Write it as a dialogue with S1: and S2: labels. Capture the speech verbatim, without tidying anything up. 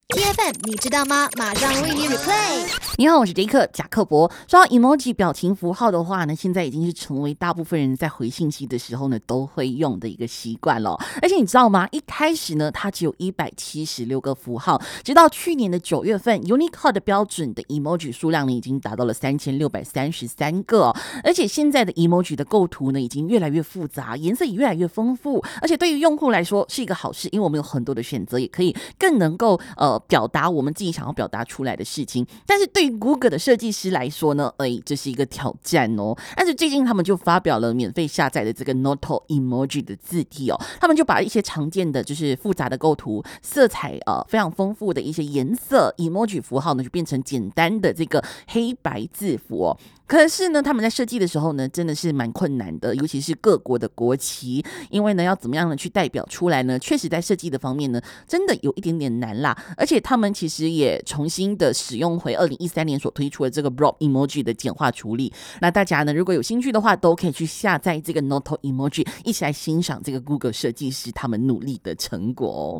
S1: T F M 你知道吗？马上为你 replay。
S2: 你好，我是杰克贾克伯。说到 emoji 表情符号的话呢，现在已经是成为大部分人在回信息的时候呢都会用的一个习惯了。而且你知道吗？一开始呢，它只有一百七十六个符号，直到去年的九月份 ，Unicode 的标准的 emoji 数量呢已经达到了三千六百三十三个、哦。而且现在的 emoji 的构图呢已经越来越复杂，颜色也越来越丰富。而且对于用户来说是一个好事，因为我们有很多的选择，也可以更能够呃表达我们自己想要表达出来的事情。但是对于 Google 的设计师来说呢，哎，这是一个挑战哦。但是最近他们就发表了免费下载的这个 Noto Emoji 的字体哦，他们就把一些常见的就是复杂的构图、色彩呃非常丰富的一些颜色 emoji 符号呢，就变成简单的这个黑白字符哦。可是呢，他们在设计的时候呢，真的是蛮困难的，尤其是各国的国旗，因为呢，要怎么样的去代表出来呢？确实在设计的方面呢，真的有一点点难啦。而且他们其实也重新的使用回二零一三年所推出的这个 Block Emoji 的简化处理。那大家呢，如果有兴趣的话，都可以去下载这个 Noto Emoji， 一起来欣赏这个 Google 设计师他们努力的成果哦。